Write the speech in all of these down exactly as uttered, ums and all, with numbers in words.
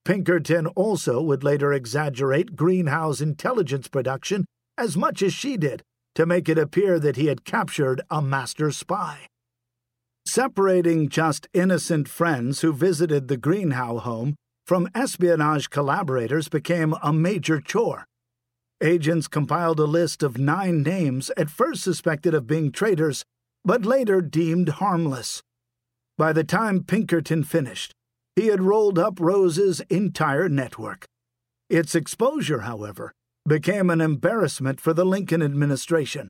Pinkerton also would later exaggerate Greenhow's intelligence production as much as she did to make it appear that he had captured a master spy. Separating just innocent friends who visited the Greenhow home from espionage collaborators became a major chore. Agents compiled a list of nine names at first suspected of being traitors, but later deemed harmless. By the time Pinkerton finished, he had rolled up Rose's entire network. Its exposure, however, became an embarrassment for the Lincoln administration.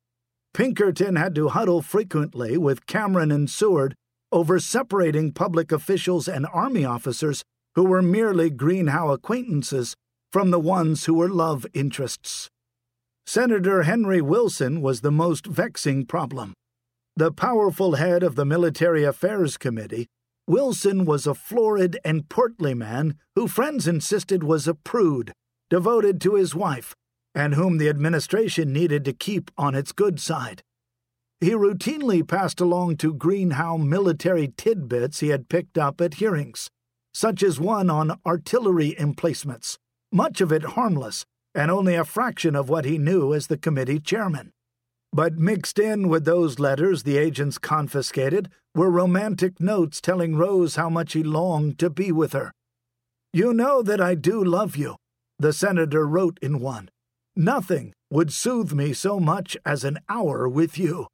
Pinkerton had to huddle frequently with Cameron and Seward over separating public officials and Army officers who were merely Greenhow acquaintances from the ones who were love interests. Senator Henry Wilson was the most vexing problem. The powerful head of the Military Affairs Committee, Wilson was a florid and portly man who friends insisted was a prude, devoted to his wife, and whom the administration needed to keep on its good side. He routinely passed along to Greenhow military tidbits he had picked up at hearings, such as one on artillery emplacements, much of it harmless, and only a fraction of what he knew as the committee chairman. But mixed in with those letters the agents confiscated were romantic notes telling Rose how much he longed to be with her. "You know that I do love you," the senator wrote in one. "Nothing would soothe me so much as an hour with you."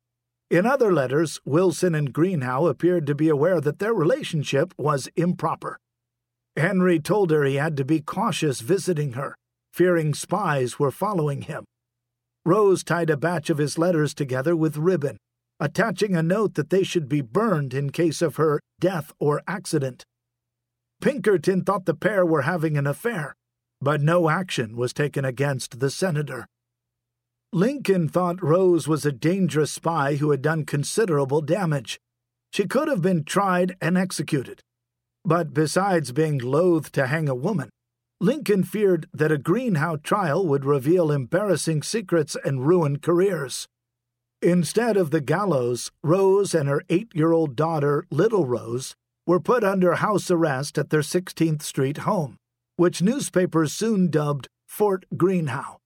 In other letters, Wilson and Greenhow appeared to be aware that their relationship was improper. Henry told her he had to be cautious visiting her, fearing spies were following him. Rose tied a batch of his letters together with ribbon, attaching a note that they should be burned in case of her death or accident. Pinkerton thought the pair were having an affair, but no action was taken against the senator. Lincoln thought Rose was a dangerous spy who had done considerable damage. She could have been tried and executed. But besides being loath to hang a woman, Lincoln feared that a Greenhow trial would reveal embarrassing secrets and ruin careers. Instead of the gallows, Rose and her eight-year-old daughter, Little Rose, were put under house arrest at their sixteenth Street home, which newspapers soon dubbed Fort Greenhow.